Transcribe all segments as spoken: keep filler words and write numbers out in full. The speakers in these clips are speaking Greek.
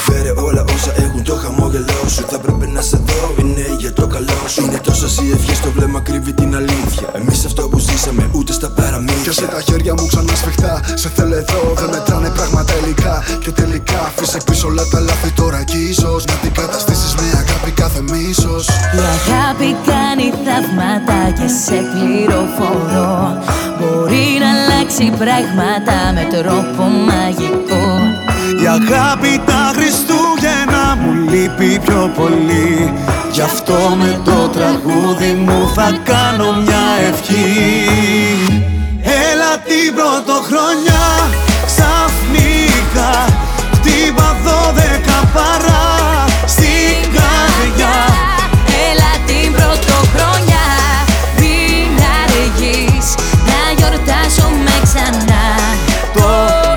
Φέρε όλα όσα έχουν το χαμόγελό σου. Θα πρέπει να σε δω, είναι για το καλό σου. Είναι τόσες οι ευχές, το βλέμμα κρύβει την αλήθεια. Εμείς αυτό που ζήσαμε ούτε στα παραμύθια. Πιάσε τα χέρια μου ξανά σφιχτά. Σε θέλω εδώ, δεν μετράνε πράγματα υλικά. Και τελικά αφήσε πίσω όλα τα λάθη τώρα κι ίσως να την καταστήσεις με αγάπη κάθε μίσος. Η αγάπη κάνει θαύματα και σε πληροφορώ. Μπορεί να αλλάξει πράγματα με τρόπο μαγικό. Η αγάπη τα Χριστούγεννα μου λείπει πιο πολύ. Γι' αυτό με το τραγούδι μου θα κάνω μια ευχή. Έλα την πρωτοχρονιά ξαφνικά χτύπα δώδεκα παρά στην καρδιά. Έλα την πρωτοχρονιά, μην αργείς να γιορτάσουμε ξανά το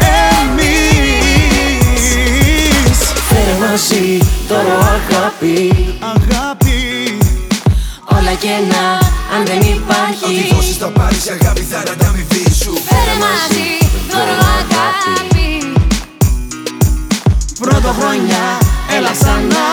εμείς. Φέρε μαζί δώρο αγάπη, αγάπη. όλα κενά αν δεν υπάρχει. Ό,τι δώσεις θα πάρεις, η αγάπη θα είναι ανταμοιβή σου. Φέρε μαζί δώρο αγάπη. Πρωτοχρονιά, έλα ξανά.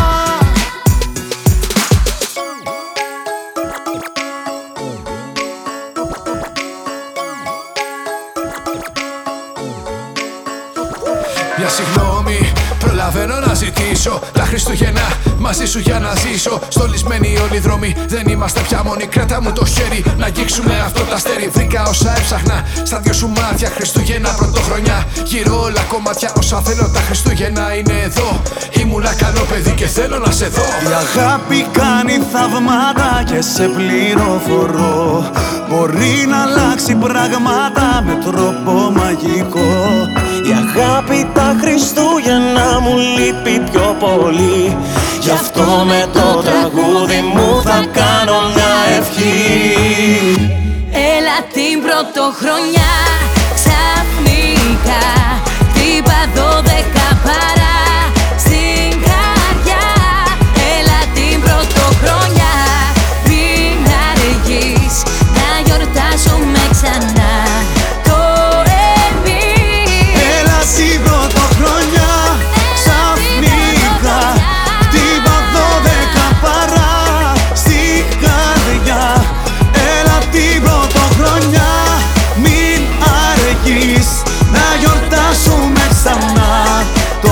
Μια συγγνώμη, προλαβαίνω να ζητήσω τα Χριστούγεννα μαζί σου για να ζήσω. Στολισμένοι όλοι οι δρόμοι, δεν είμαστε πια μόνοι. Κράτα μου το χέρι, να αγγίξουμε αυτό το αστέρι. Βρήκα όσα έψαχνα στα δυο σου μάτια. Χριστούγεννα, πρωτοχρονιά, γύρω όλα κομμάτια. Όσα θέλω τα Χριστούγεννα είναι εδώ. Ήμουνα καλό παιδί και θέλω να σε δω. Η αγάπη κάνει θαυμάτα και σε πληροφορώ. Μπορεί να αλλάξει πράγματα με τρόπο μαγικό. Η αγάπη τα Χριστούγεννα μου λείπει πιο πολύ. Γι' αυτό με το τραγούδι μου θα κάνω μια ευχή. Έλα την πρωτοχρονιά ξαφνικά χτύπα δώδεκα παρά στην καρδιά. Έλα την πρωτοχρονιά, μην αργείς να γιορτάσουμε ξανά το εμείς. Έλα την πρωτοχρονιά ξαφνικά χτύπα δώδεκα παρά στην καρδιά. Έλα την πρωτοχρονιά, μην αργείς να γιορτάσουμε ξανά το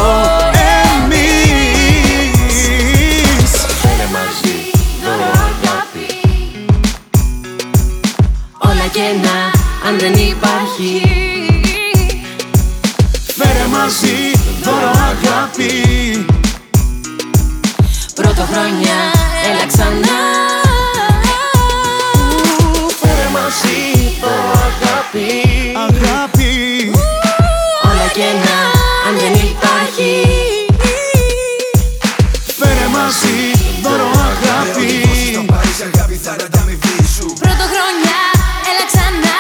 εμείς. Φέρε μαζί δώρο αγάπη, όλα κενά αν δεν υπάρχει. Φέρε μαζί δώρο αγάπη. Πρωτοχρονιά, έλα ξανά. Φέρε μαζί δώρο αγάπη, Αγάπη. όλα κενά αν δεν υπάρχει. Φέρε μαζί δώρο αγάπη. Ό,τι δώσεις θα πάρεις, η αγάπη θα είναι ανταμοιβή σου. Πρωτοχρονιά, έλα ξανά.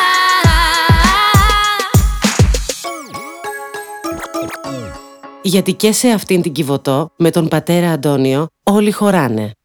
Γιατί και σε αυτήν την Κιβωτό με τον πατέρα Αντώνιο όλοι χωράνε.